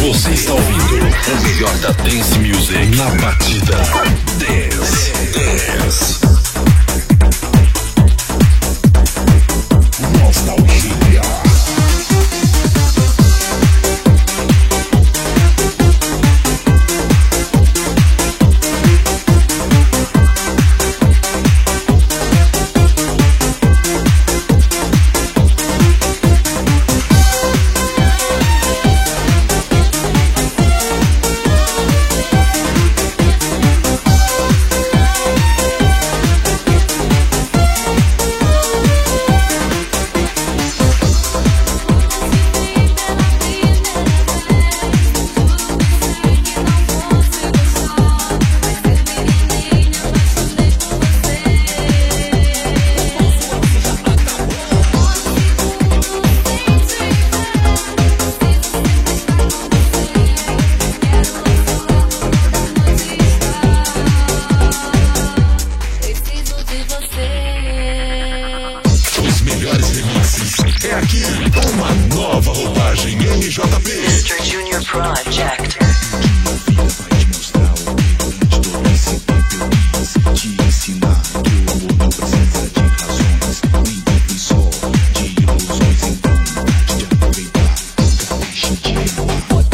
Você está ouvindo o melhor da Dance Music na batida. Dance. Nostalgia. É aqui uma nova roupagem NJP. Mr. Junior Project. Vai te mostrar o que de todo esse tempo eu quis te ensinar que o amor não precisa de razões, nem de só de ilusões. Então, de aproveitar, nunca deixe de amar.